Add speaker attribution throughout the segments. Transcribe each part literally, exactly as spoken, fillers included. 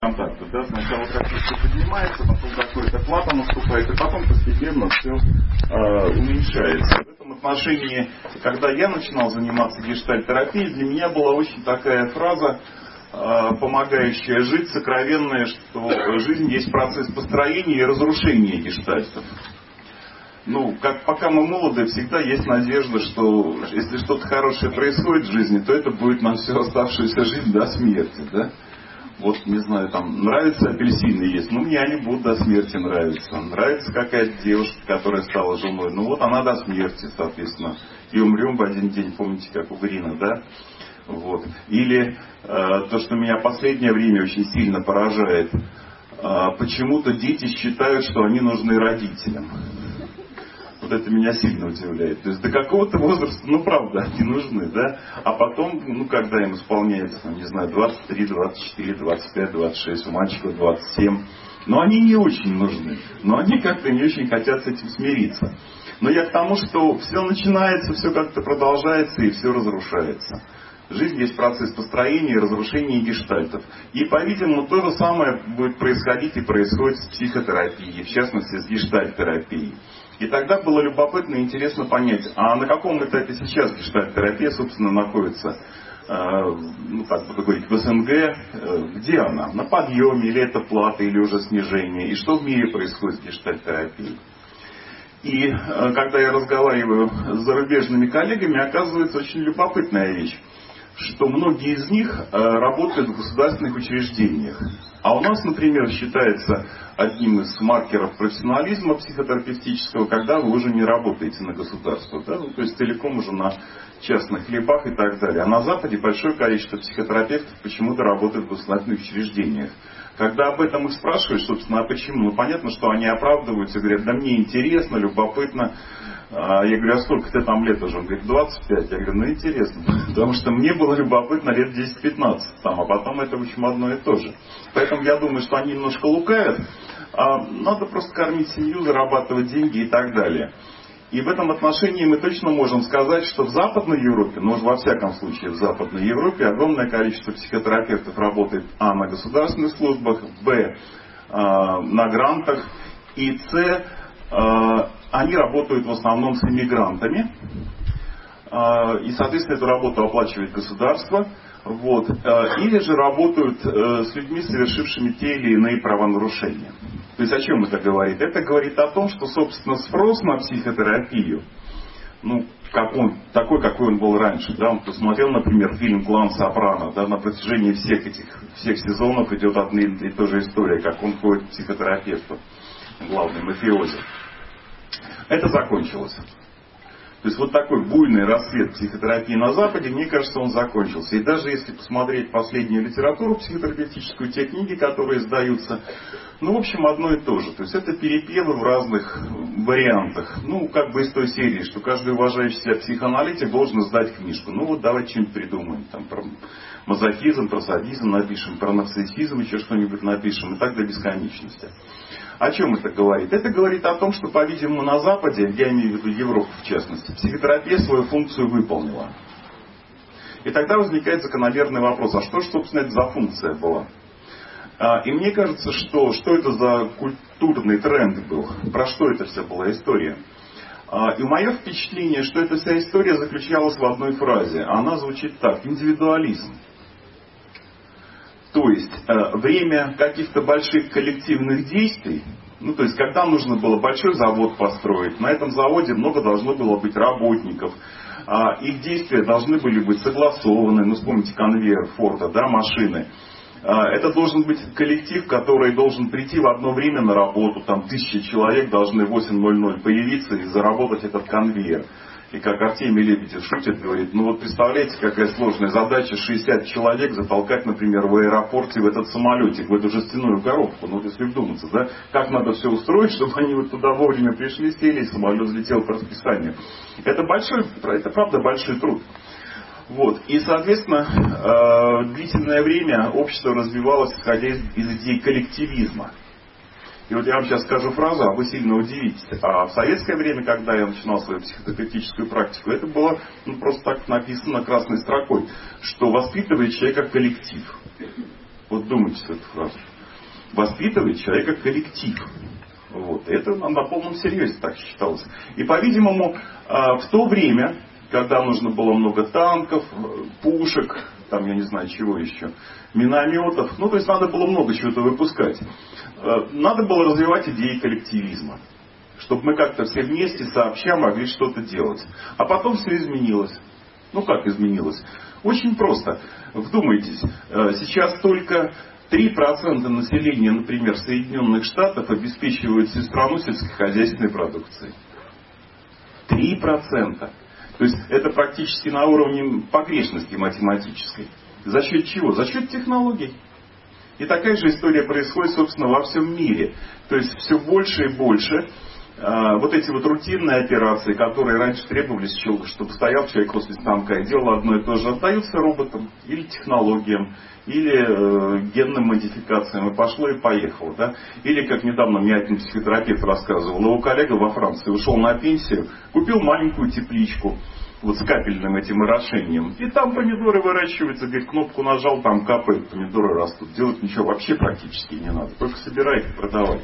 Speaker 1: контакта. Да? Сначала как-то все поднимается, потом какая-то плата наступает, и потом постепенно все э, уменьшается. В этом отношении, когда я начинал заниматься гештальт-терапией, для меня была очень такая фраза, э, помогающая жить, сокровенная, что жизнь есть процесс построения и разрушения гештальтов. Ну, как пока мы молоды, всегда есть надежда, что если что-то хорошее происходит в жизни, то это будет нам всю оставшуюся жизнь до смерти, да? Вот, не знаю, там, нравятся апельсины есть, ну, мне они будут до смерти нравиться. Нравится какая-то девушка, которая стала женой, ну, вот она до смерти, соответственно. И умрем в один день, помните, как у Грина, да? Вот. Или э, то, что меня в последнее время очень сильно поражает, э, почему-то дети считают, что они нужны родителям. Вот это меня сильно удивляет. То есть до какого-то возраста, ну правда, они нужны, да? А потом, ну когда им исполняется, не знаю, двадцать три, двадцать четыре, двадцать пять, двадцать шесть, у мальчика двадцать семь. Но они не очень нужны. Но они как-то не очень хотят с этим смириться. Но я к тому, что все начинается, все как-то продолжается и все разрушается. Жизнь есть процесс построения и разрушения гештальтов. И, по-видимому, то же самое будет происходить и происходит с психотерапией, в частности, с гештальт-терапией. И тогда было любопытно и интересно понять, а на каком этапе сейчас гештальт-терапия, собственно, находится, э, ну, так буду говорить, в СНГ, э, где она? На подъеме, или это плата, или уже снижение? И что в мире происходит с гештальт-терапией? И э, когда я разговариваю с зарубежными коллегами, оказывается очень любопытная вещь, что многие из них э, работают в государственных учреждениях. А у нас, например, считается одним из маркеров профессионализма психотерапевтического, когда вы уже не работаете на государство, да? Ну, то есть целиком уже на частных хлебах и так далее. А на Западе большое количество психотерапевтов почему-то работают в государственных учреждениях. Когда об этом их спрашиваешь, собственно, а почему? Ну, понятно, что они оправдываются, говорят, да мне интересно, любопытно. Я говорю, а сколько ты там лет уже? Он говорит, двадцать пять. Я говорю, ну интересно, потому что мне было любопытно лет десять-пятнадцать там, а потом это, в общем, одно и то же. Поэтому я думаю, что они немножко лукавят, а надо просто кормить семью, зарабатывать деньги и так далее. И в этом отношении мы точно можем сказать, что в Западной Европе, ну во всяком случае в Западной Европе, огромное количество психотерапевтов работает а. на государственных службах, б. на грантах, и с. они работают в основном с иммигрантами, и, соответственно, эту работу оплачивает государство. Вот. Или же работают с людьми, совершившими те или иные правонарушения. То есть о чем это говорит? Это говорит о том, что, собственно, спрос на психотерапию, ну, как он, такой, какой он был раньше. Да? Он посмотрел, например, фильм «Клан Сопрано». Да? На протяжении всех этих всех сезонов идет одна и та же история, как он ходит к психотерапевту, главный мафиози. Это закончилось. То есть вот такой буйный рассвет психотерапии на Западе, мне кажется, он закончился. И даже если посмотреть последнюю литературу психотерапевтическую, те книги, которые издаются, ну, в общем, одно и то же. То есть это перепевы в разных вариантах. Ну, как бы из той серии, что каждый уважающий себя психоаналитик должен издать книжку. Ну, вот давайте что-нибудь придумаем. Там про мазохизм, про садизм напишем, про нарциссизм еще что-нибудь напишем. И так до бесконечности. О чем это говорит? Это говорит о том, что, по-видимому, на Западе, я имею в виду Европу в частности, психотерапия свою функцию выполнила. И тогда возникает закономерный вопрос, а что же, собственно, это за функция была? И мне кажется, что, что это за культурный тренд был, про что это вся была история. И мое впечатление, что эта вся история заключалась в одной фразе. Она звучит так: индивидуализм. То есть э, время каких-то больших коллективных действий, ну то есть когда нужно было большой завод построить, на этом заводе много должно было быть работников, э, их действия должны были быть согласованы, ну вспомните конвейер Форда, да, машины. Э, это должен быть коллектив, который должен прийти в одно время на работу, там тысячи человек должны в восемь ноль ноль появиться и заработать этот конвейер. И как Артемий Лебедев шутит, говорит, ну вот представляете, какая сложная задача шестьдесят человек затолкать, например, в аэропорте в этот самолетик, в эту жестяную коробку. Ну вот если вдуматься, да, как надо все устроить, чтобы они вот туда вовремя пришли, сели, и самолет взлетел по расписанию. Это большой, это правда большой труд. Вот. И, соответственно, э, длительное время общество развивалось, исходя из, из идей коллективизма. И вот я вам сейчас скажу фразу, а вы сильно удивитесь. А в советское время, когда я начинал свою психотерапевтическую практику, это было ну, просто так написано красной строкой, что воспитывает человека коллектив. Вот думайте эту фразу. воспитывает человека коллектив. Вот. Это на полном серьезе так считалось. И, по-видимому, в то время, когда нужно было много танков, пушек, там, я не знаю, чего еще, минометов, ну, то есть надо было много чего-то выпускать. Надо было развивать идеи коллективизма, чтобы мы как-то все вместе, сообща могли что-то делать. А потом все изменилось. Ну, как изменилось? Очень просто. Вдумайтесь, сейчас только три процента населения, например, Соединенных Штатов обеспечивают всю страну сельскохозяйственной продукцией. три процента. То есть это практически на уровне погрешности математической. За счет чего? За счет технологий. И такая же история происходит, собственно, во всем мире. То есть все больше и больше э, вот эти вот рутинные операции, которые раньше требовались, чтобы стоял человек после станка и делал одно и то же, отдаются роботам или технологиям, или э, генным модификациям, и пошло и поехало. Да? Или, как недавно мне один психотерапевт рассказывал, его коллега во Франции ушел на пенсию, купил маленькую тепличку, вот с капельным этим орошением. И там помидоры выращиваются, говорит, кнопку нажал, там капает, помидоры растут. Делать ничего вообще практически не надо, только собирай и продавай.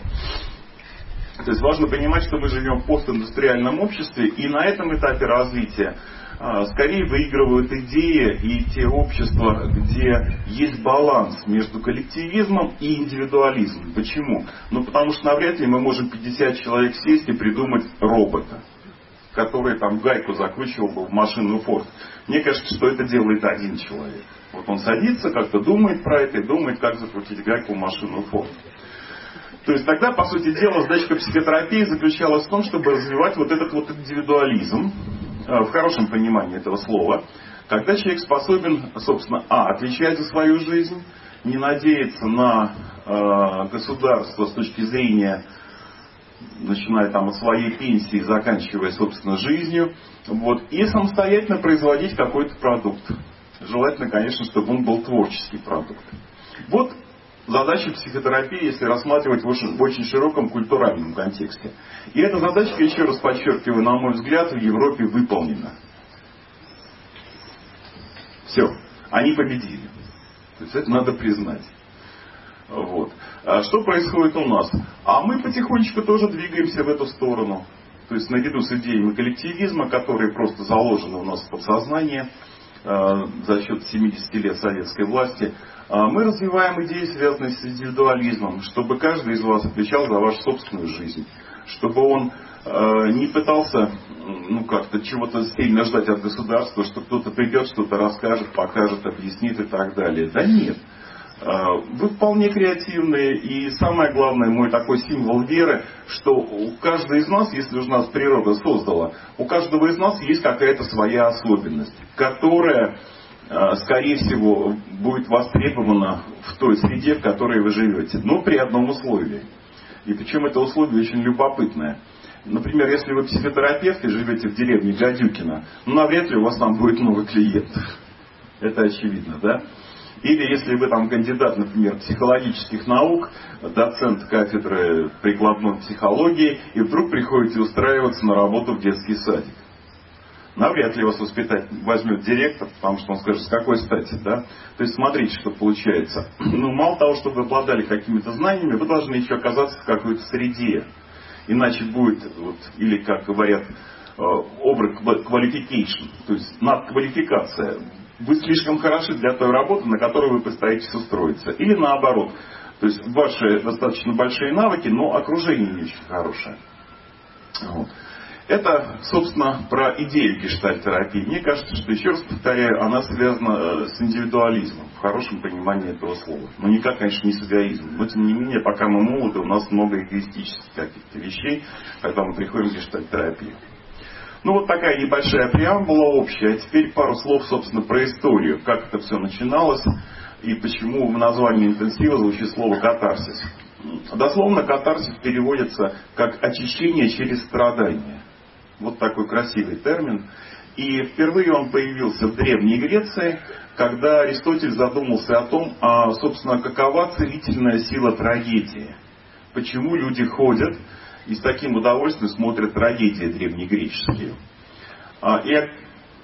Speaker 1: То есть важно понимать, что мы живем в постиндустриальном обществе, и на этом этапе развития а, скорее выигрывают идеи и те общества, где есть баланс между коллективизмом и индивидуализмом. Почему? Ну потому что навряд ли мы можем пятьдесят человек сесть и придумать робота, который там гайку закручивал бы в машину Форд. Мне кажется, что это делает один человек. Вот он садится, как-то думает про это и думает, как закрутить гайку в машину Форд. То есть тогда, по сути дела, задача психотерапии заключалась в том, чтобы развивать вот этот вот индивидуализм, в хорошем понимании этого слова, когда человек способен, собственно, а, отвечать за свою жизнь, не надеяться на э, государство с точки зрения, начиная там от своей пенсии, заканчивая, собственно, жизнью, вот, и самостоятельно производить какой-то продукт. Желательно, конечно, чтобы он был творческий продукт. Вот задача психотерапии, если рассматривать в очень, в очень широком культуральном контексте. И эта задача, еще раз подчеркиваю, на мой взгляд, в Европе выполнена. Все, они победили. То есть это надо признать. Вот. А что происходит у нас? А мы потихонечку тоже двигаемся в эту сторону. То есть наряду с идеями коллективизма, которые просто заложены у нас в подсознании э, за счет семидесяти лет советской власти, э, мы развиваем идеи, связанные с индивидуализмом, чтобы каждый из вас отвечал за вашу собственную жизнь. Чтобы он э, не пытался ну, как-то чего-то сильно ждать от государства, что кто-то придет, что-то расскажет, покажет, объяснит и так далее. Да нет. Вы вполне креативные, и самое главное, мой такой символ веры, что у каждого из нас, если уж нас природа создала, у каждого из нас есть какая-то своя особенность, которая, скорее всего, будет востребована в той среде, в которой вы живете, но при одном условии. И причем это условие очень любопытное. Например, если вы психотерапевт и живете в деревне Гадюкино, ну, навряд ли у вас там будет много клиентов. Это очевидно, да? Или если вы там кандидат, например, психологических наук, доцент кафедры прикладной психологии, и вдруг приходите устраиваться на работу в детский садик. Навряд ли вас воспитать возьмет директор, потому что он скажет, с какой стати, да? То есть смотрите, что получается. Ну, мало того, что вы обладали какими-то знаниями, вы должны еще оказаться в какой-то среде. Иначе будет, вот, или, как говорят, over-qualification, то есть надквалификация. Вы слишком хороши для той работы, на которую вы постараетесь устроиться. Или наоборот. То есть ваши достаточно большие навыки, но окружение не очень хорошее. Вот. Это, собственно, про идею гештальт-терапии. Мне кажется, что, еще раз повторяю, она связана с индивидуализмом, в хорошем понимании этого слова. Но никак, конечно, не с эгоизмом. Но, тем не менее, пока мы молоды, у нас много эгоистических каких-то вещей, когда мы приходим к гештальт-терапии. Ну, вот такая небольшая преамбула общая. А теперь пару слов, собственно, про историю. Как это все начиналось и почему в названии интенсива звучит слово «катарсис». Дословно катарсис переводится как «очищение через страдания». Вот такой красивый термин. И впервые он появился в Древней Греции, когда Аристотель задумался о том, а, собственно, какова целительная сила трагедии. Почему люди ходят и с таким удовольствием смотрят трагедии древнегреческие. И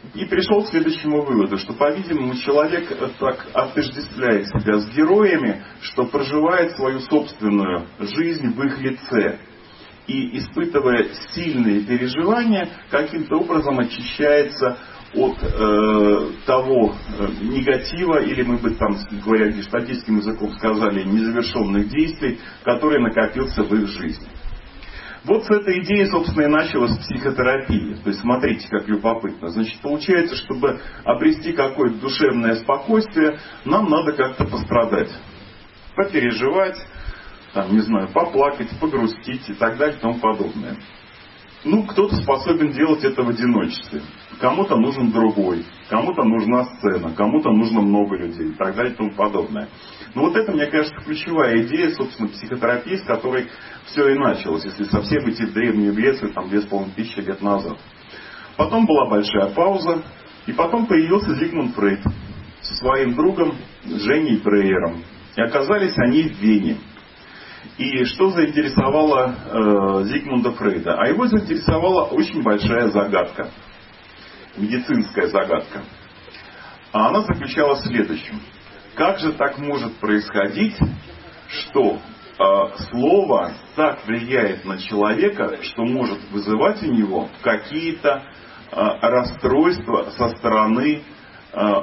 Speaker 1: И пришел к следующему выводу, что, по-видимому, человек так отождествляет себя с героями, что проживает свою собственную жизнь в их лице. И, испытывая сильные переживания, каким-то образом очищается от э, того э, негатива, или мы бы там, говоря гештальтистским языком, сказали, незавершенных действий, которые накопился в их жизни. Вот с этой идеи, собственно, и началась психотерапия. То есть, смотрите, как любопытно. Значит, получается, чтобы обрести какое-то душевное спокойствие, нам надо как-то пострадать, попереживать, там, не знаю, поплакать, погрустить и так далее и тому подобное. Ну, кто-то способен делать это в одиночестве. Кому-то нужен другой, кому-то нужна сцена, кому-то нужно много людей и так далее и тому подобное. Но вот это, мне кажется, ключевая идея, собственно, психотерапии, с которой все и началось, если совсем идти в Древнюю Грецию, там, две с половиной тысячи лет назад. Потом была большая пауза, и потом появился Зигмунд Фрейд со своим другом Женей Брейером. И оказались они в Вене. И что заинтересовало э, Зигмунда Фрейда? А его заинтересовала очень большая загадка. Медицинская загадка. А она заключалась в следующем. Как же так может происходить, что э, слово так влияет на человека, что может вызывать у него какие-то э, расстройства со стороны э,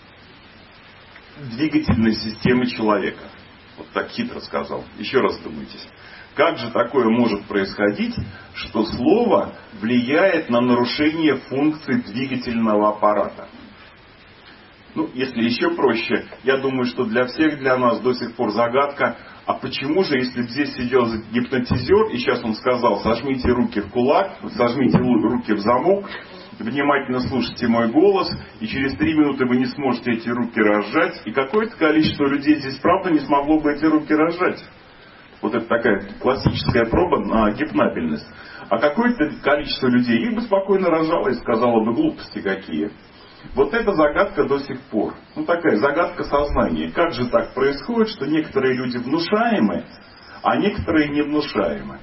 Speaker 1: двигательной системы человека? Вот так хитро сказал. Еще раз думайтесь. Как же такое может происходить, что слово влияет на нарушение функций двигательного аппарата? Ну, если еще проще, я думаю, что для всех, для нас до сих пор загадка, а почему же, если бы здесь сидел гипнотизер, и сейчас он сказал, сожмите руки в кулак, сожмите руки в замок, внимательно слушайте мой голос, и через три минуты вы не сможете эти руки разжать, и какое-то количество людей здесь, правда, не смогло бы эти руки разжать. Вот это такая классическая проба на гипнабельность. А какое-то количество людей их бы спокойно разжало и сказало бы глупости какие. Вот эта загадка до сих пор. Ну, такая загадка сознания. Как же так происходит, что некоторые люди внушаемы, а некоторые не внушаемы?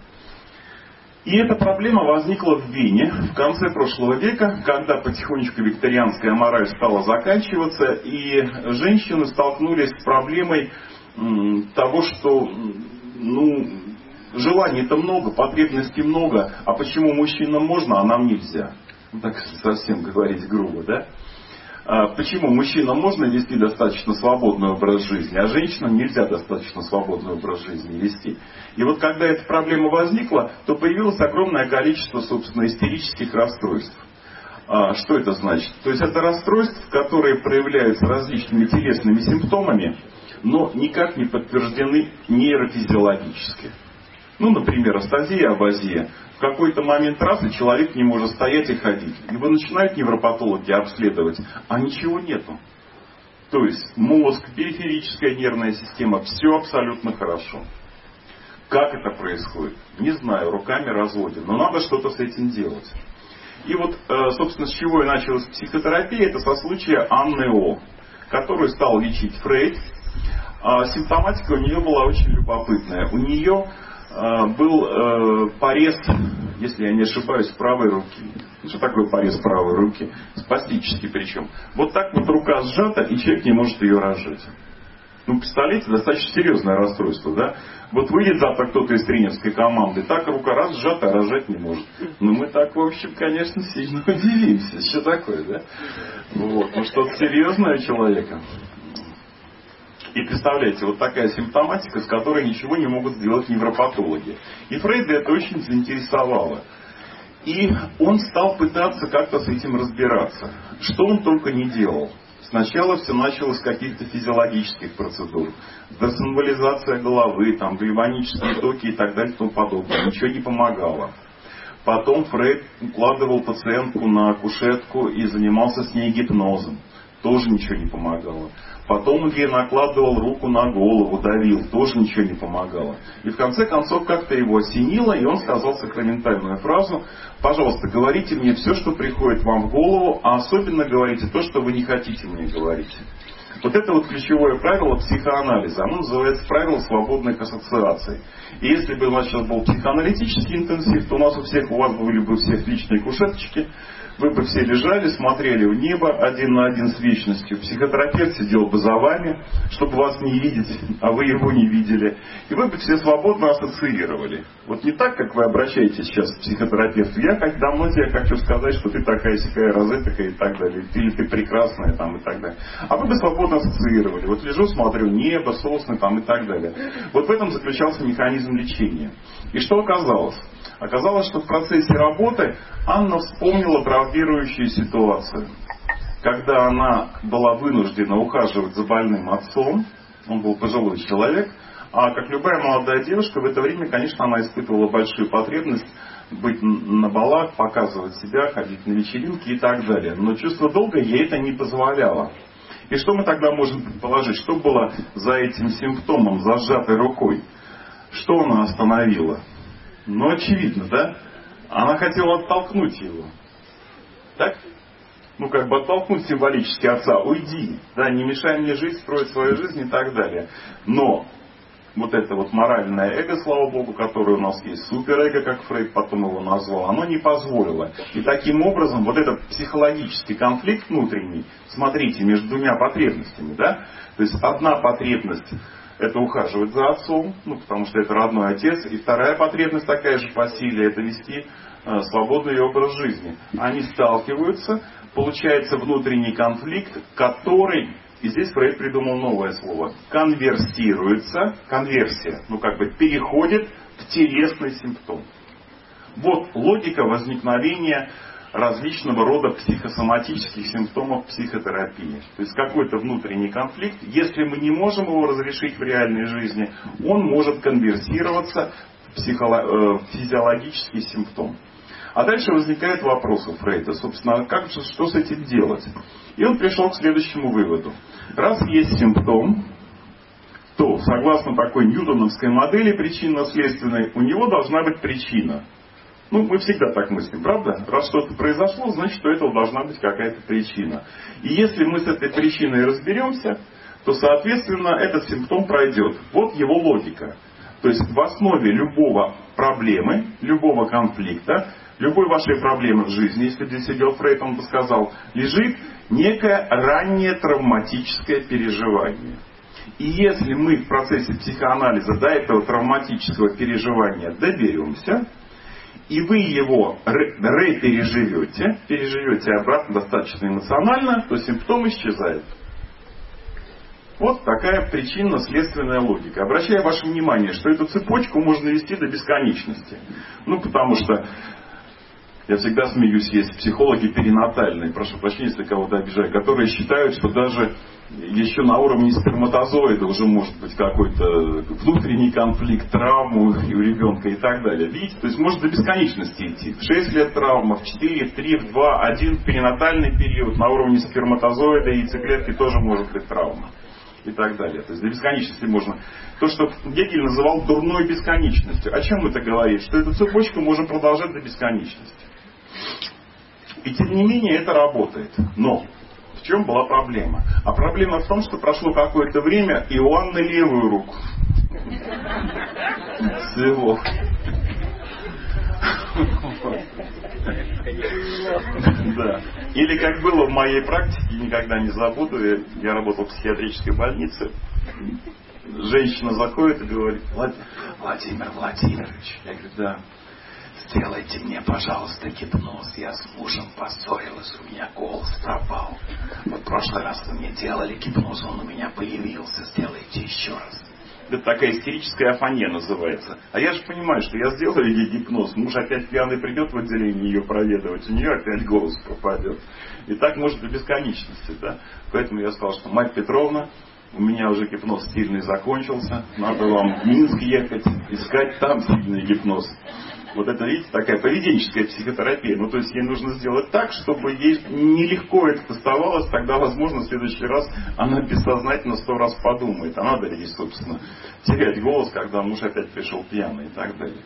Speaker 1: И эта проблема возникла в Вене в конце прошлого века, когда потихонечку викторианская мораль стала заканчиваться, и женщины столкнулись с проблемой того, что ну, желаний-то много, потребностей много, а почему мужчинам можно, а нам нельзя? Ну, так совсем говорить грубо, да? Почему мужчинам можно вести достаточно свободный образ жизни, а женщинам нельзя достаточно свободный образ жизни вести? И вот когда эта проблема возникла, то появилось огромное количество, собственно, истерических расстройств. Что это значит? То есть это расстройства, которые проявляются различными телесными симптомами, но никак не подтверждены нейрофизиологически. Ну, например, астазия, абазия. В какой-то момент раз и человек не может стоять и ходить. Его начинают невропатологи обследовать, а ничего нету. То есть мозг, периферическая нервная система, все абсолютно хорошо. Как это происходит? Не знаю, руками разводим. Но надо что-то с этим делать. И вот, собственно, с чего и началась психотерапия, это со случая Анны О, которую стал лечить Фрейд. Симптоматика у нее была очень любопытная. У нее был э, порез, если я не ошибаюсь, правой руки. Что такое порез правой руки? Спастический причем. Вот так вот рука сжата, и человек не может ее разжать. Ну, представляете, достаточно серьезное расстройство, да? Вот выйдет завтра кто-то из тренерской команды, так рука раз сжата, а разжать не может. Ну, мы так, в общем, конечно, сильно удивимся. Что такое, да? Вот, ну, что-то серьезное у человека. И представляете, вот такая симптоматика, с которой ничего не могут сделать невропатологи. И Фрейда это очень заинтересовало. И он стал пытаться как-то с этим разбираться. Что он только не делал. Сначала все началось с каких-то физиологических процедур. Десимволизация головы, там, гальванические токи и так далее и тому подобное. Ничего не помогало. Потом Фрейд укладывал пациентку на кушетку и занимался с ней гипнозом. Тоже ничего не помогало. Потом он ей накладывал руку на голову, давил, тоже ничего не помогало. И в конце концов как-то его осенило, и он сказал сакраментальную фразу: пожалуйста, говорите мне все, что приходит вам в голову, а особенно говорите то, что вы не хотите мне говорить. Вот это вот ключевое правило психоанализа. Оно называется правило свободных ассоциаций. И если бы у нас сейчас был психоаналитический интенсив, то у нас у всех, у вас были бы у всех личные кушеточки, вы бы все лежали, смотрели в небо один на один с вечностью. Психотерапевт сидел бы за вами, чтобы вас не видеть, а вы его не видели. И вы бы все свободно ассоциировали. Вот не так, как вы обращаетесь сейчас к психотерапевту. Я как давно тебе хочу сказать, что ты такая сякая розетка и так далее. Или ты прекрасная там и так далее. А вы бы свободно ассоциировали. Вот лежу, смотрю небо, сосны там и так далее. Вот в этом заключался механизм лечения. И что оказалось? Оказалось, что в процессе работы Анна вспомнила травмирующую ситуацию. Когда она была вынуждена ухаживать за больным отцом, он был пожилой человек, а как любая молодая девушка, в это время, конечно, она испытывала большую потребность быть на балах, показывать себя, ходить на вечеринки и так далее. Но чувство долга ей это не позволяло. И что мы тогда можем предположить? Что было за этим симптомом, за сжатой рукой? Что она остановила? Ну, очевидно, да? Она хотела оттолкнуть его. Так? Ну, как бы оттолкнуть символически отца. Уйди. Да, не мешай мне жить, строить свою жизнь и так далее. Но вот это вот моральное эго, слава богу, которое у нас есть, суперэго, как Фрейд потом его назвал, оно не позволило. И таким образом вот этот психологический конфликт внутренний, смотрите, между двумя потребностями, да? То есть одна потребность — это ухаживать за отцом, ну, потому что это родной отец. И вторая потребность такая же по силе — это вести э, свободный образ жизни. Они сталкиваются, получается внутренний конфликт, который, и здесь Фрейд придумал новое слово, конверсируется, конверсия, ну как бы переходит в телесный симптом. Вот логика возникновения различного рода психосоматических симптомов психотерапии. То есть какой-то внутренний конфликт, если мы не можем его разрешить в реальной жизни, он может конверсироваться в психоло- э, физиологический симптом. А дальше возникает вопрос у Фрейда, собственно, как же, что с этим делать? И он пришел к следующему выводу. Раз есть симптом, то, согласно такой ньютоновской модели причинно-следственной, у него должна быть причина. Ну, мы всегда так мыслим, правда? Раз что-то произошло, значит, что этого должна быть какая-то причина. И если мы с этой причиной разберемся, то, соответственно, этот симптом пройдет. Вот его логика. То есть в основе любого проблемы, любого конфликта, любой вашей проблемы в жизни, если бы здесь сидел Фрейд, он бы сказал, лежит некое раннее травматическое переживание. И если мы в процессе психоанализа до этого травматического переживания доберемся, и вы его ре-переживете, переживете обратно достаточно эмоционально, то симптом исчезает. Вот такая причинно-следственная логика. Обращаю ваше внимание, что эту цепочку можно вести до бесконечности. Ну, потому что, я всегда смеюсь, есть психологи перинатальные, прошу прощения, если кого-то обижаю, которые считают, что даже еще на уровне сперматозоида уже может быть какой-то внутренний конфликт, травма у ребенка и так далее. Видите, то есть может до бесконечности идти. В шесть лет травма, в четыре, в три, в два, один перинатальный период, на уровне сперматозоида и яйцеклетки тоже может быть травма. И так далее. То есть до бесконечности можно. То, что Гегель называл дурной бесконечностью. О чем это говорит? Что эту цепочку можно продолжать до бесконечности. И тем не менее это работает. Но в чем была проблема? А проблема в том, что прошло какое-то время, и у Анны левую руку свело. Да. Или как было в моей практике, никогда не забуду, я работал в психиатрической больнице, женщина заходит и говорит: Владимир Владимирович, я говорю, да, сделайте мне, пожалуйста, гипноз, я с мужем поссорилась, у меня голос пропал. Вот в прошлый раз вы мне делали гипноз, он у меня появился, сделайте еще раз. Это такая истерическая афония называется. А я же понимаю, что я сделаю ей гипноз, муж опять пьяный придет в отделение ее проведывать, у нее опять голос пропадет. И так может до бесконечности. Да? Поэтому я сказал, что мать Петровна, у меня уже гипноз сильный закончился, надо вам в Минск ехать, искать там сильный гипноз. Вот это, видите, такая поведенческая психотерапия. Ну, то есть ей нужно сделать так, чтобы ей нелегко это доставалось, тогда, возможно, в следующий раз она бессознательно сто раз подумает. А надо ли ей, собственно, терять голос, когда муж опять пришел пьяный и так далее.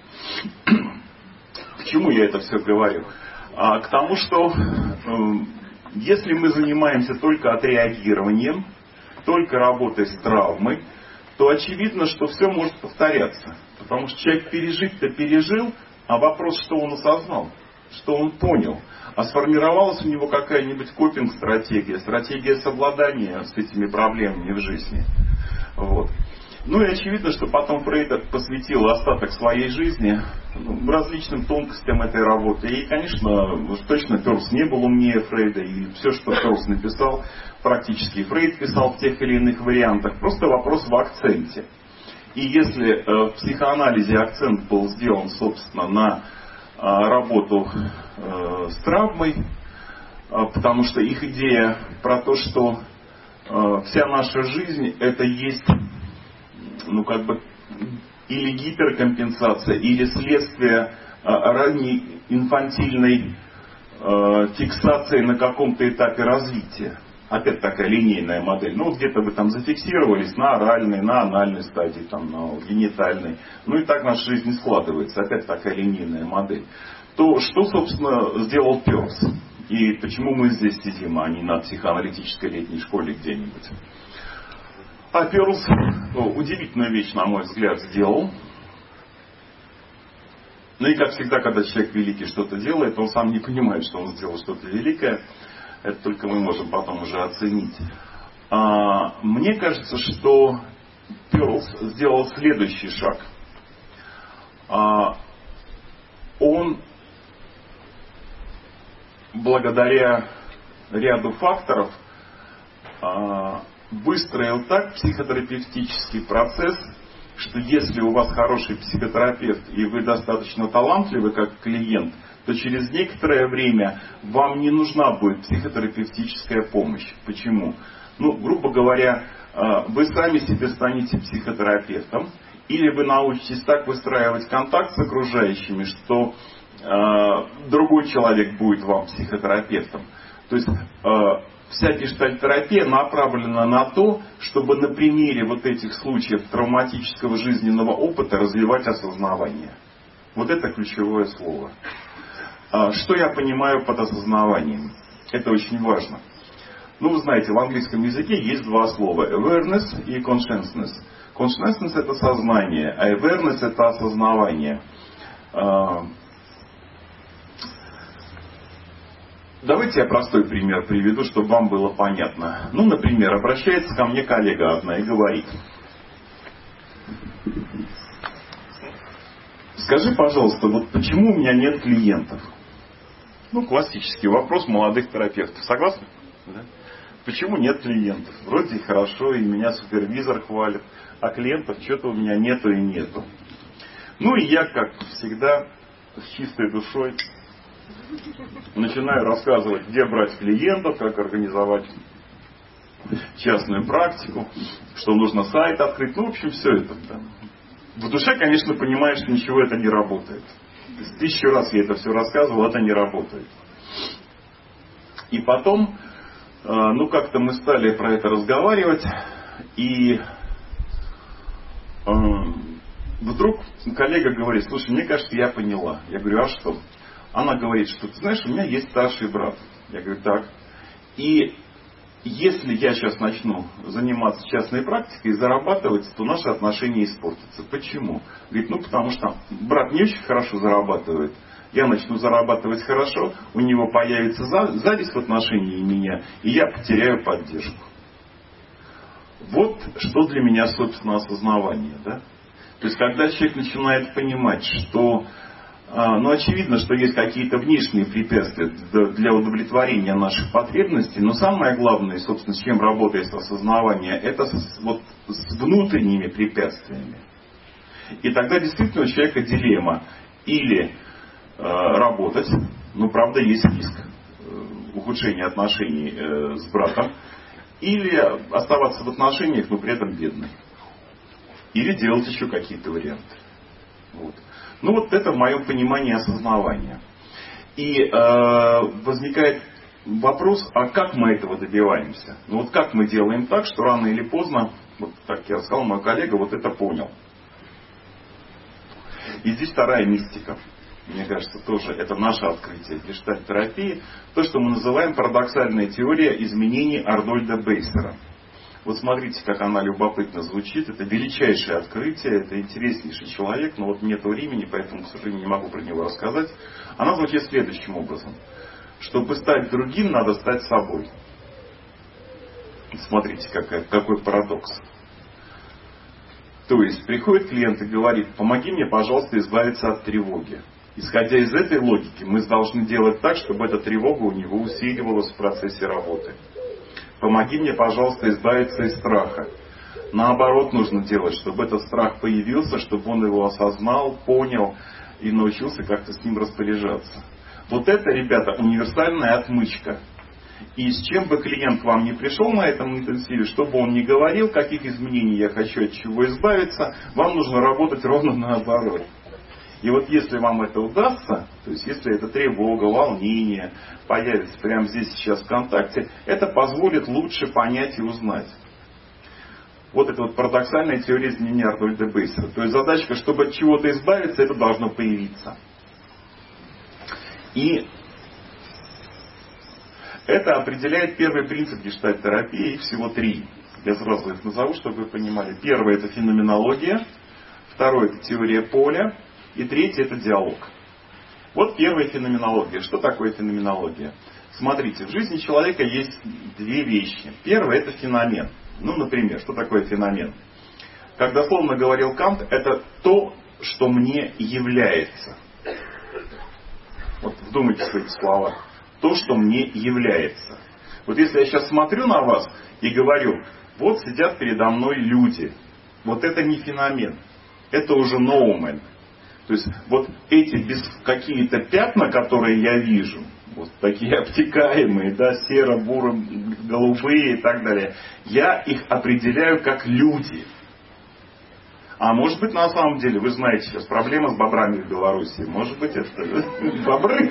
Speaker 1: К чему я это все говорю? А, к тому, что э, если мы занимаемся только отреагированием, только работая с травмой, то очевидно, что все может повторяться. Потому что человек пережить-то пережил, а вопрос, что он осознал, что он понял. А сформировалась у него какая-нибудь копинг-стратегия, стратегия совладания с этими проблемами в жизни. Вот. Ну и очевидно, что потом Фрейд посвятил остаток своей жизни ну, различным тонкостям этой работы. И, конечно, уж точно Перлс не был умнее Фрейда. И все, что Перлс написал, практически Фрейд писал в тех или иных вариантах. Просто вопрос в акценте. И если э, в психоанализе акцент был сделан, собственно, на э, работу э, с травмой, э, потому что их идея про то, что э, вся наша жизнь это есть, ну как бы, или гиперкомпенсация, или следствие э, ранней инфантильной э, фиксации на каком-то этапе развития. Опять такая линейная модель. Ну, вот где-то вы там зафиксировались на оральной, на анальной стадии, там, на генитальной. Ну, и так наша жизнь не складывается. Опять такая линейная модель. То что, собственно, сделал Перлс? И почему мы здесь сидим, а не на психоаналитической летней школе где-нибудь? А Перлс ну, удивительную вещь, на мой взгляд, сделал. Ну и, как всегда, когда человек великий что-то делает, он сам не понимает, что он сделал что-то великое. Это только мы можем потом уже оценить. А, мне кажется, что Перлс сделал следующий шаг. А, он, благодаря ряду факторов, а, выстроил так психотерапевтический процесс, что если у вас хороший психотерапевт и вы достаточно талантливы как клиент, то через некоторое время вам не нужна будет психотерапевтическая помощь. Почему? Ну, грубо говоря, вы сами себе станете психотерапевтом, или вы научитесь так выстраивать контакт с окружающими, что э, другой человек будет вам психотерапевтом. То есть э, вся гештальт-терапия направлена на то, чтобы на примере вот этих случаев травматического жизненного опыта развивать осознавание. Вот это ключевое слово. Что я понимаю под осознаванием? Это очень важно. Ну, вы знаете, в английском языке есть два слова. Awareness и consciousness. Consciousness это сознание, а awareness это осознавание. Давайте я простой пример приведу, чтобы вам было понятно. Ну, например, обращается ко мне коллега одна и говорит: скажи, пожалуйста, вот почему у меня нет клиентов? Ну, классический вопрос молодых терапевтов. Согласны? Да? Почему нет клиентов? Вроде хорошо, и меня супервизор хвалит, а клиентов что-то у меня нету и нету. Ну и я, как всегда, с чистой душой начинаю рассказывать, где брать клиентов, как организовать частную практику, что нужно сайт открыть. Ну, в общем, все это. Да. В душе, конечно, понимаешь, что ничего это не работает. Тысячу раз я это все рассказывал, это не работает. И потом, ну как-то мы стали про это разговаривать, и вдруг коллега говорит: слушай, мне кажется, я поняла. Я говорю: а что? Она говорит, что ты знаешь, у меня есть старший брат. Я говорю: так. И если я сейчас начну заниматься частной практикой и зарабатывать, то наши отношения испортятся. Почему? Говорит: ну потому что брат не очень хорошо зарабатывает. Я начну зарабатывать хорошо, у него появится зависть в отношении меня, и я потеряю поддержку. Вот что для меня, собственно, осознавание. Да? То есть, когда человек начинает понимать, что ну, очевидно, что есть какие-то внешние препятствия для удовлетворения наших потребностей, но самое главное, собственно, с чем работает осознавание, это с, вот, с внутренними препятствиями. И тогда действительно у человека дилемма: или э, работать, ну, правда, есть риск э, ухудшения отношений э, с братом, или оставаться в отношениях, но при этом бедный. Или делать еще какие-то варианты. Вот. Ну вот это в моем понимании осознавания. И э, возникает вопрос, а как мы этого добиваемся? Ну вот как мы делаем так, что рано или поздно, вот так я сказал, мой коллега вот это понял. И здесь вторая мистика. Мне кажется, тоже это наше открытие гештальт-терапии. То, что мы называем парадоксальная теория изменений Арнольда Бейсера. Вот смотрите, как она любопытно звучит. Это величайшее открытие, это интереснейший человек, но вот нет времени, поэтому, к сожалению, не могу про него рассказать. Она звучит следующим образом. Чтобы стать другим, надо стать собой. Смотрите, какой, какой парадокс. То есть приходит клиент и говорит: помоги мне, пожалуйста, избавиться от тревоги. Исходя из этой логики, мы должны делать так, чтобы эта тревога у него усиливалась в процессе работы. Помоги мне, пожалуйста, избавиться из страха. Наоборот нужно делать, чтобы этот страх появился, чтобы он его осознал, понял и научился как-то с ним распоряжаться. Вот это, ребята, универсальная отмычка. И с чем бы клиент к вам не пришел на этом интенсиве, чтобы он не говорил, каких изменений я хочу, от чего избавиться, вам нужно работать ровно наоборот. И вот если вам это удастся, то есть если эта тревога, волнение появится прямо здесь сейчас в контакте, это позволит лучше понять и узнать. Вот это вот парадоксальная теория изменения Арнольда Бейсера. То есть задачка, чтобы от чего-то избавиться, это должно появиться. И это определяет первый принцип гештальт-терапии, их всего три. Я сразу их назову, чтобы вы понимали. Первый — это феноменология, второй — это теория поля, и третий — это диалог. Вот первая феноменология. Что такое феноменология? Смотрите, в жизни человека есть две вещи. Первое — это феномен. Ну, например, что такое феномен? Как дословно говорил Кант, это то, что мне является. Вот вдумайтесь в эти слова. То, что мне является. Вот если я сейчас смотрю на вас и говорю: вот сидят передо мной люди. Вот это не феномен. Это уже ноумен. То есть вот эти без какие-то пятна, которые я вижу, вот такие обтекаемые, да, серо-буро-голубые и так далее, я их определяю как люди. А может быть, на самом деле, вы знаете, сейчас проблема с бобрами в Беларуси. Может быть, это бобры.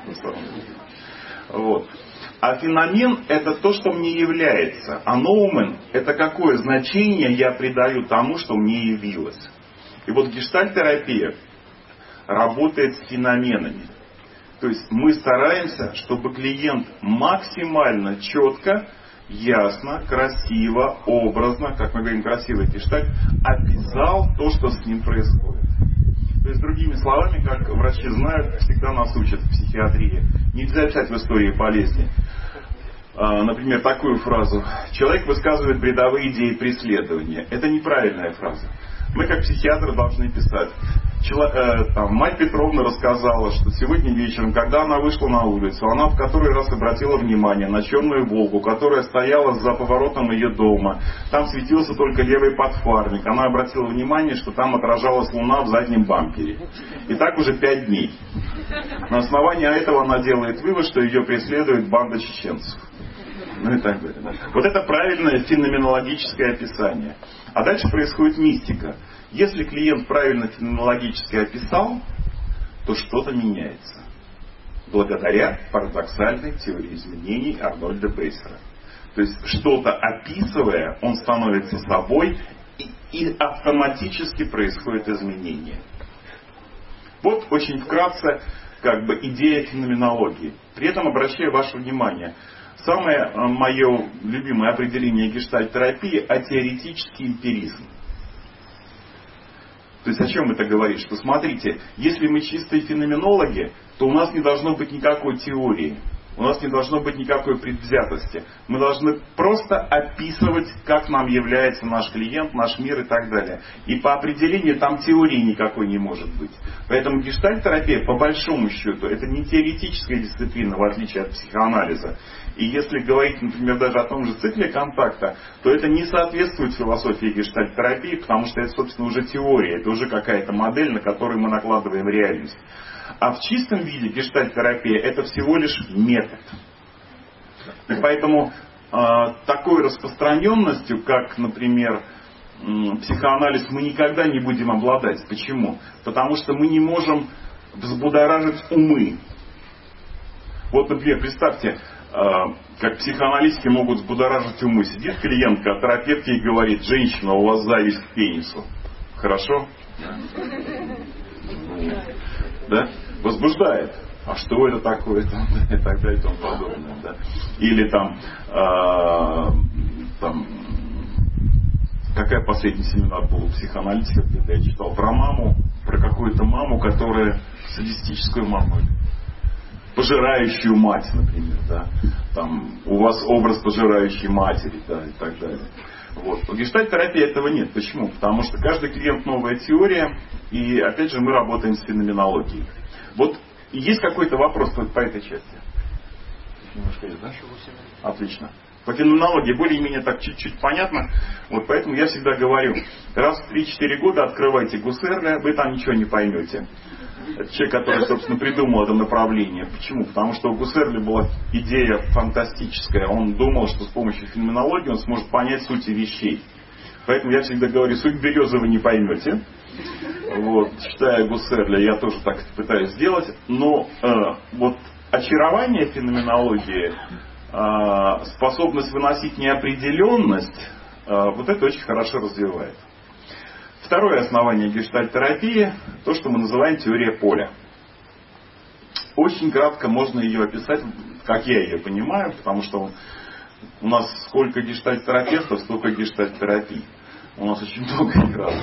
Speaker 1: Вот. А феномен — это то, что мне является. А ноумен — это какое значение я придаю тому, что мне явилось. И вот гештальт-терапия работает с феноменами. То есть мы стараемся, чтобы клиент максимально четко, ясно, красиво, образно, как мы говорим, красивый гештальт, описал то, что с ним происходит. То есть, другими словами, как врачи знают, всегда нас учат в психиатрии, нельзя писать в истории болезни. Например, такую фразу: человек высказывает бредовые идеи преследования. Это неправильная фраза. Мы, как психиатры, должны писать: Чело, э, там, мать Петровна рассказала, что сегодня вечером, когда она вышла на улицу, она в который раз обратила внимание на черную «Волгу», которая стояла за поворотом ее дома. Там светился только левый подфарник. Она обратила внимание, что там отражалась луна в заднем бампере. И так уже пять дней. На основании этого она делает вывод, что ее преследует банда чеченцев. Ну и так далее. Да. Вот это правильное феноменологическое описание. А дальше происходит мистика. Если клиент правильно феноменологически описал, то что-то меняется. Благодаря парадоксальной теории изменений Арнольда Бейсера. То есть что-то описывая, он становится собой, и, и автоматически происходит изменение. Вот очень вкратце как бы идея феноменологии. При этом обращаю ваше внимание. Самое мое любимое определение гештальт-терапии — атеоретический эмпиризм. То есть о чем это говорит? Что смотрите, если мы чистые феноменологи, то у нас не должно быть никакой теории. У нас не должно быть никакой предвзятости. Мы должны просто описывать, как нам является наш клиент, наш мир и так далее. И по определению там теории никакой не может быть. Поэтому гештальт-терапия, по большому счету, это не теоретическая дисциплина, в отличие от психоанализа. И если говорить, например, даже о том же цикле контакта, то это не соответствует философии гештальт-терапии, потому что это, собственно, уже теория, это уже какая-то модель, на которую мы накладываем реальность. А в чистом виде гештальт-терапия — это всего лишь метод. И поэтому э, такой распространенностью, как, например, э, психоанализ, мы никогда не будем обладать. Почему? Потому что мы не можем взбудоражить умы. Вот, например, представьте, э, как психоаналитики могут взбудоражить умы. Сидит клиентка, терапевт ей говорит: женщина, у вас зависть к пенису. Хорошо? Да? Возбуждает. А что это такое? Там, и так далее и тому подобное. Да? Или там, э, там какая последний семинар был у психоаналитика, где я читал про маму, про какую-то маму, которая садистическую маму, пожирающую мать, например, да, там у вас образ пожирающей матери, да, и так далее. Вот. В гештальт-терапии этого нет. Почему? Потому что каждый клиент новая теория, и опять же мы работаем с феноменологией. Вот есть какой-то вопрос по этой части? Немножко есть, да? Отлично. По феноменологии более-менее так чуть-чуть понятно. Вот поэтому я всегда говорю, раз в три-четыре года открывайте Гуссерля, вы там ничего не поймете. Это человек, который, собственно, придумал это направление. Почему? Потому что у Гуссерля была идея фантастическая. Он думал, что с помощью феноменологии он сможет понять суть вещей. Поэтому я всегда говорю, суть березы вы не поймете. Вот, читая Гуссерля, я тоже так пытаюсь сделать. Но э, вот очарование феноменологии, э, способность выносить неопределенность, э, вот это очень хорошо развивает. Второе основание гештальт-терапии, то, что мы называем теория поля. Очень кратко можно ее описать, как я ее понимаю, потому что у нас сколько гештальт-терапевтов, столько гештальт-терапий. У нас очень много раз.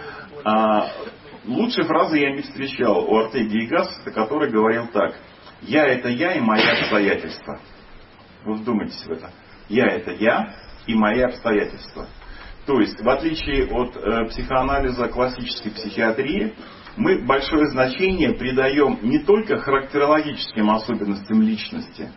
Speaker 1: А лучшей фразы я не встречал у Ортеги и Гассета, который говорил так. Я это я и мои обстоятельства. Вы вдумайтесь в это. Я это я и мои обстоятельства. То есть, в отличие от э, психоанализа классической психиатрии, мы большое значение придаем не только характерологическим особенностям личности.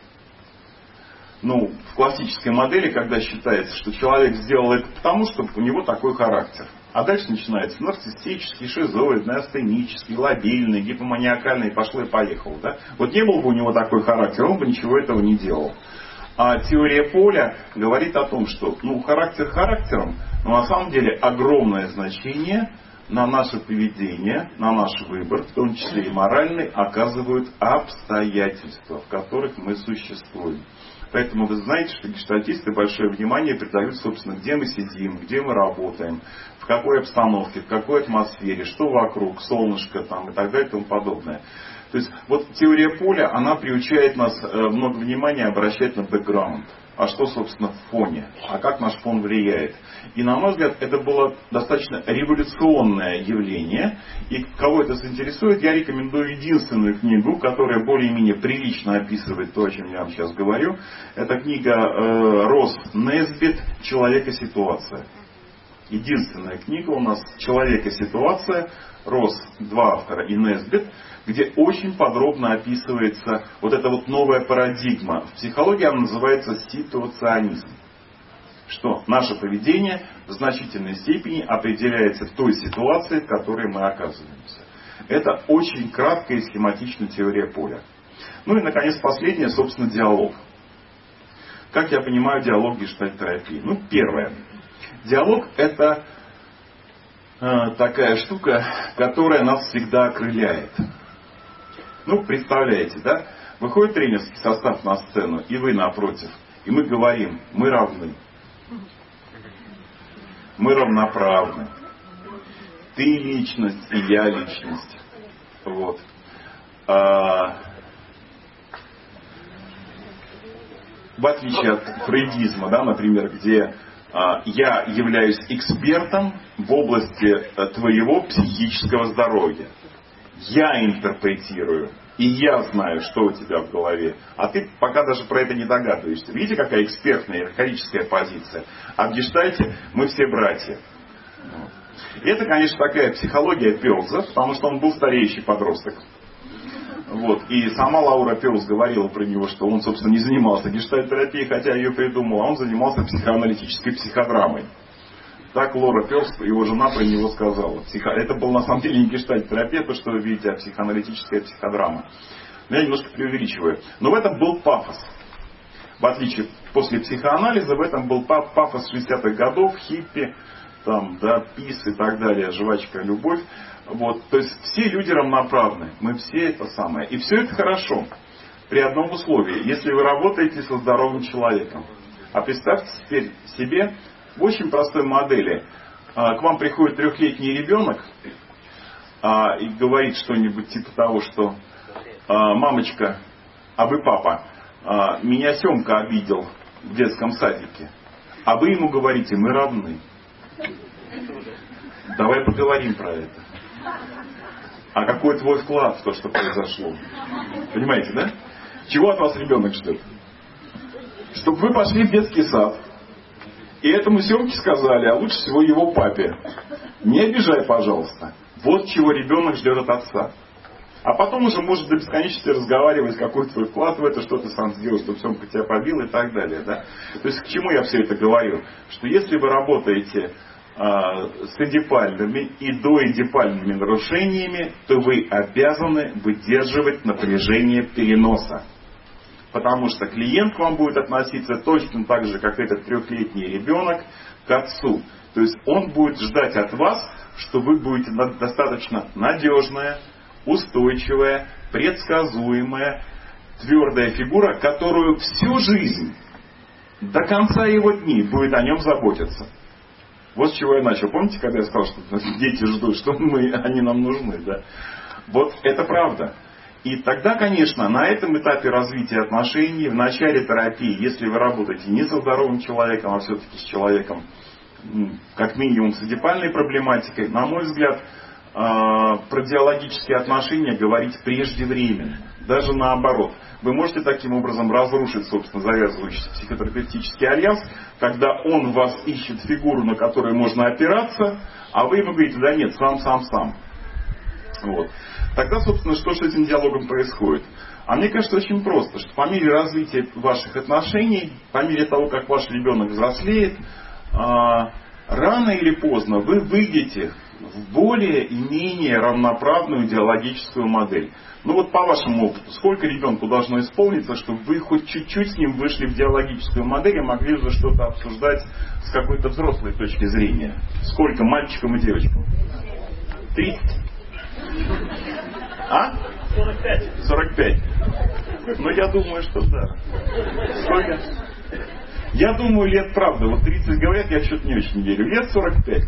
Speaker 1: Ну, в классической модели, когда считается, что человек сделал это потому, что у него такой характер. А дальше начинается нарциссический, шизоидный, астенический, лобильный, гипоманиакальный, пошло и поехало. Да? Вот не был бы у него такой характер, он бы ничего этого не делал. А теория поля говорит о том, что ну, характер характером, но на самом деле огромное значение на наше поведение, на наш выбор, в том числе и моральный, оказывают обстоятельства, в которых мы существуем. Поэтому вы знаете, что гештальтисты большое внимание придают, собственно, где мы сидим, где мы работаем, в какой обстановке, в какой атмосфере, что вокруг, солнышко там, и так далее и тому подобное. То есть вот теория поля, она приучает нас много внимания обращать на бэкграунд. А что, собственно, в фоне? А как наш фон влияет? И, на мой взгляд, это было достаточно революционное явление. И кого это заинтересует, я рекомендую единственную книгу, которая более-менее прилично описывает то, о чем я вам сейчас говорю. Это книга э, Росс Несбит «Человек и ситуация». Единственная книга у нас «Человек и ситуация», Росс, два автора, и Несбит, где очень подробно описывается вот эта вот новая парадигма. В психологии она называется ситуационизм. Что наше поведение в значительной степени определяется той ситуацией, в которой мы оказываемся. Это очень краткая и схематичная теория поля. Ну и, наконец, последнее, собственно, диалог. Как я понимаю диалог гештальт-терапии? Ну, первое. Диалог – это э, такая штука, которая нас всегда окрыляет. Ну, представляете, да? Выходит тренерский состав на сцену, и вы напротив. И мы говорим, мы равны. Мы равноправны. Ты личность, и я личность. Вот. А, в отличие от фрейдизма, да, например, где а, я являюсь экспертом в области а, твоего психического здоровья. Я интерпретирую, и я знаю, что у тебя в голове. А ты пока даже про это не догадываешься. Видите, какая экспертная иерархическая позиция? А в гештальте мы все братья. И это, конечно, такая психология Пёлза, потому что он был стареющий подросток. Вот. И сама Лаура Пёлз говорила про него, что он, собственно, не занимался гештальт-терапией, хотя ее придумал, а он занимался психоаналитической психодрамой. Так Лора Пёлз, его жена, про него сказала. Психо... Это был на самом деле не гештальт-терапия, то, что вы видите, а психоаналитическая психодрама. Но я немножко преувеличиваю. Но в этом был пафос. В отличие после психоанализа, в этом был пафос шестидесятых годов, хиппи, там, да, пис и так далее, жвачка, любовь. Вот. То есть все люди равноправны. Мы все это самое. И все это хорошо. При одном условии. Если вы работаете со здоровым человеком. А представьте теперь себе, в очень простой модели. К вам приходит трехлетний ребенок и говорит что-нибудь типа того, что мамочка, а вы папа, меня Семка обидел в детском садике. А вы ему говорите, мы равны. Давай поговорим про это. А какой твой вклад в то, что произошло? Понимаете, да? Чего от вас ребенок ждет? Чтобы вы пошли в детский сад, и этому Семке сказали, а лучше всего его папе: не обижай, пожалуйста. Вот чего ребенок ждет от отца. А потом уже может до бесконечности разговаривать, какой твой вклад в это, что ты сам сделал, чтобы Семка тебя побил и так далее. Да? То есть к чему я все это говорю? Что если вы работаете э, с эдипальными и доэдипальными нарушениями, то вы обязаны выдерживать напряжение переноса. Потому что клиент к вам будет относиться точно так же, как этот трехлетний ребенок к отцу. То есть он будет ждать от вас, что вы будете достаточно надежная, устойчивая, предсказуемая, твердая фигура, которую всю жизнь, до конца его дней, будет о нем заботиться. Вот с чего я начал. Помните, когда я сказал, что дети ждут, что мы, они нам нужны? Да? Вот это правда. И тогда, конечно, на этом этапе развития отношений, в начале терапии, если вы работаете не со здоровым человеком, а все-таки с человеком, как минимум с эдипальной проблематикой, на мой взгляд, про диалогические отношения говорить преждевременно. Даже наоборот. Вы можете таким образом разрушить, собственно, завязывающийся психотерапевтический альянс, когда он вас ищет фигуру, на которую можно опираться, а вы ему говорите: да нет, сам, сам, сам. Вот. Тогда, собственно, что с этим диалогом происходит? А мне кажется, очень просто, что по мере развития ваших отношений, по мере того, как ваш ребенок взрослеет, рано или поздно вы выйдете в более и менее равноправную идеологическую модель. Ну вот по вашему опыту, сколько ребенку должно исполниться, чтобы вы хоть чуть-чуть с ним вышли в диалогическую модель и могли уже что-то обсуждать с какой-то взрослой точки зрения? Сколько мальчикам и девочкам? тридцать? А?
Speaker 2: сорок пять.
Speaker 1: сорок пять. Ну я думаю, что да. Сколько? Я думаю, лет, правда, вот тридцать говорят, я что-то не очень верю. Лет сорок пять.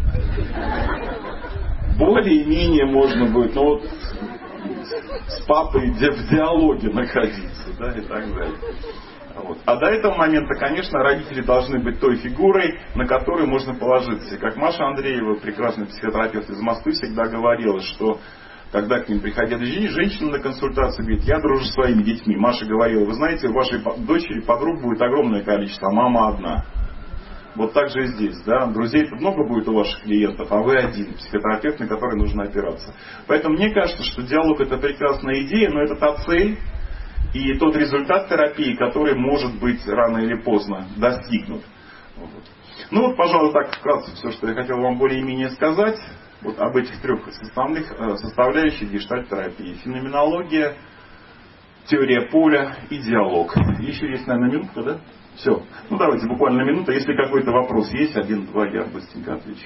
Speaker 1: Более-менее можно будет, ну вот, с папой в диалоге находиться, да, и так далее. Вот. А до этого момента, конечно, родители должны быть той фигурой, на которую можно положиться. И как Маша Андреева, прекрасный психотерапевт из Москвы, всегда говорила, что когда к ним приходят женщины на консультацию, говорит: я дружу со своими детьми. Маша говорила: вы знаете, у вашей дочери подруг будет огромное количество, а мама одна. Вот так же и здесь. Да? Друзей-то много будет у ваших клиентов, а вы один, психотерапевт, на который нужно опираться. Поэтому мне кажется, что диалог — это прекрасная идея, но это та цель и тот результат терапии, который может быть рано или поздно достигнут. Вот. Ну вот, пожалуй, так вкратце все, что я хотел вам более-менее сказать. Вот об этих трех составных составляющих гештальт-терапии. Феноменология, теория поля и диалог. Еще есть, наверное, минутка, да? Все. Ну давайте буквально минута. Если какой-то вопрос есть, один-два, я быстренько отвечу.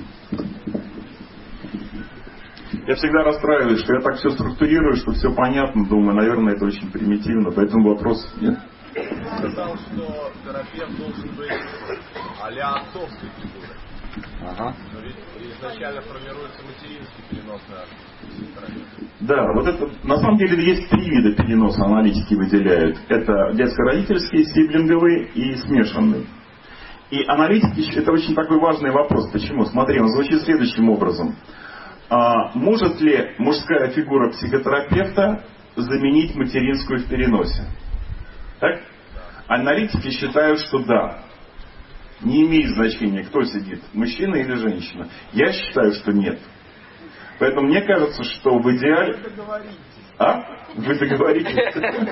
Speaker 1: Я всегда расстраиваюсь, что я так все структурирую, что все понятно. Думаю, наверное, это очень примитивно. Поэтому вопрос нет.
Speaker 2: Я сказал, что терапевт должен быть а-ля отцовской фигурой.
Speaker 1: Ага.
Speaker 2: Но ведь изначально формируется материнский перенос на терапевта.
Speaker 1: Да, вот это, на самом деле, есть три вида переноса, аналитики выделяют. Это детско-родительский, сиблинговый и смешанный. И аналитики, это очень такой важный вопрос. Почему? Смотри, он звучит следующим образом. А может ли мужская фигура психотерапевта заменить материнскую в переносе? Так? Аналитики считают, что да. Не имеет значения, кто сидит, мужчина или женщина. Я считаю, что нет. Поэтому мне кажется, что в идеале...
Speaker 2: Вы договоритесь.
Speaker 1: А? Вы договоритесь.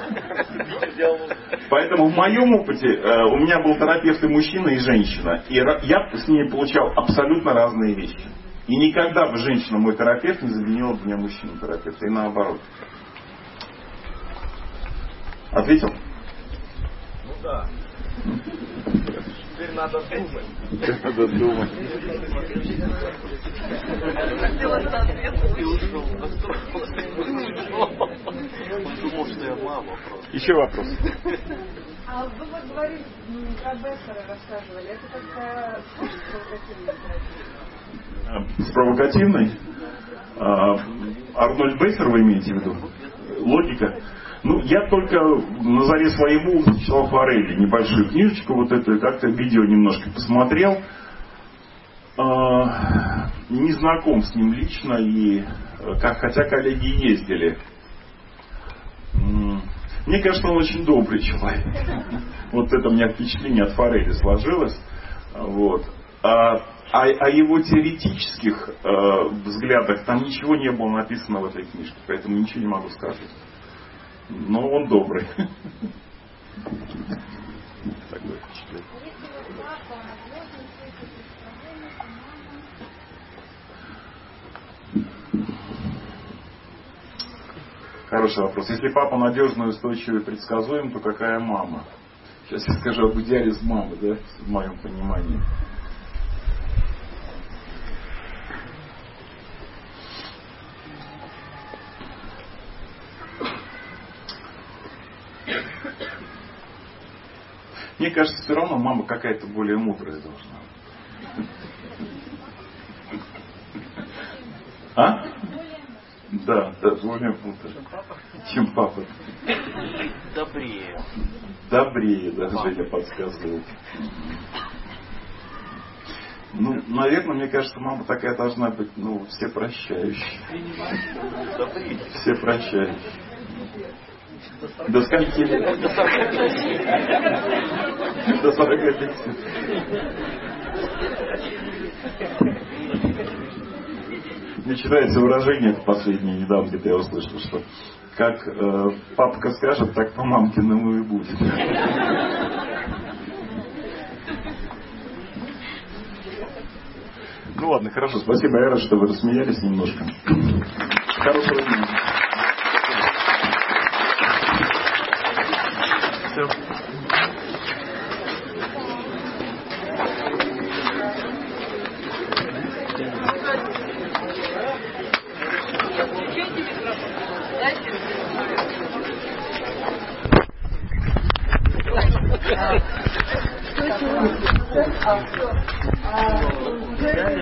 Speaker 1: Поэтому в моем опыте у меня был терапевт и мужчина, и женщина. И я с ними получал абсолютно разные вещи. И никогда бы женщина, мой терапевт, не заменила бы меня мужчину-терапевта. И наоборот. Ответил?
Speaker 2: Ну да. Теперь надо думать.
Speaker 1: Надо думать.
Speaker 2: Он думал, что я мама просто.
Speaker 1: Еще вопрос.
Speaker 3: А вы вот говорили, про Бессера рассказывали, это такая провокативная терапия?
Speaker 1: С провокативной? Арнольд Бессер вы имеете в виду? Логика? Ну, я только на заре своему читал Форелли, небольшую книжечку, вот эту, как-то видео немножко посмотрел. э, не знаком с ним лично, и как, хотя коллеги ездили. Мне кажется, он очень добрый человек. Вот это у меня впечатление от Форели сложилось. Вот. А, а, о его теоретических э, взглядах там ничего не было написано в этой книжке, поэтому ничего не могу сказать. Но он добрый. Такое впечатление. Хороший вопрос. Если папа надежный, устойчивый, предсказуем, то какая мама? Сейчас я скажу об идеале с мамой, да, в моем понимании. Мне кажется, все равно мама какая-то более мудрая должна быть. А? Да, да, более мудрая. Чем папа.
Speaker 4: Добрее.
Speaker 1: Добрее, да, Женя подсказывает. Ну, наверное, мне кажется, мама такая должна быть, ну, всепрощающая. Всепрощающая. До скольки лет? До сорока пяти. Мне читается выражение последнее, недавно где-то я услышал, что как э, папка скажет, так по мамкиному и будет. Ну ладно, хорошо, спасибо, я рад, что вы рассмеялись немножко. Хорошего дня. Все.
Speaker 3: А,